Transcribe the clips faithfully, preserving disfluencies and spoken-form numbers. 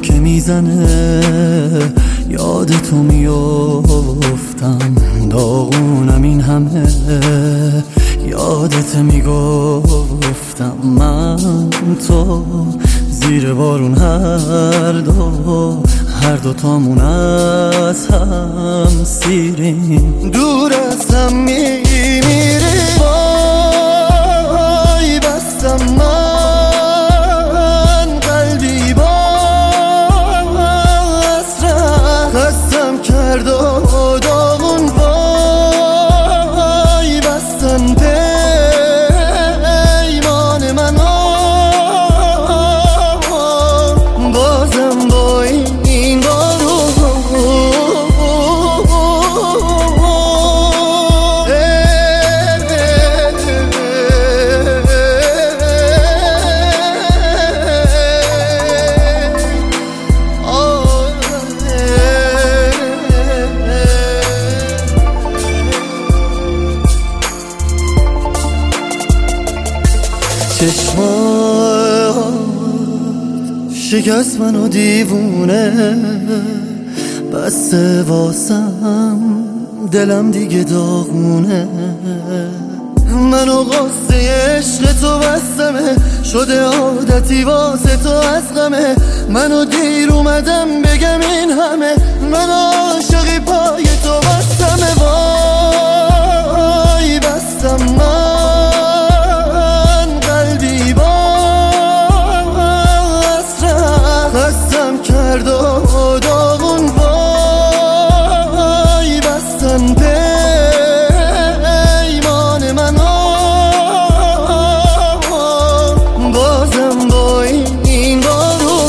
که میزنه یاد تو میافتم، داغونم این همه یادت میگفتم. من تو زیر بارون هر دو هر دو تامون از هم سیریم، دور از هم میمیریم. وای بستم من قلبی با حسرت، خستم کرد و داغون. وای بستن پیمان منو، بازم با این بارون. چشمات شکست منو دیوونه، بسته واسم دلم دیگه داغونه. منو قصه عشق تو بستمه، شده عادتی واسه تو از غمه. منو دیر اومدم بگم این همه، من عاشقی پای تو بستمه. وای بستم من کرد و داغون. وای بستن پیمان منو، بازم با این بارون.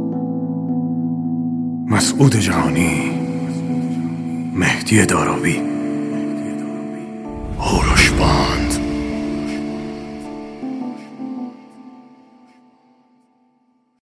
مسعود جهانی، مهدی داراوی.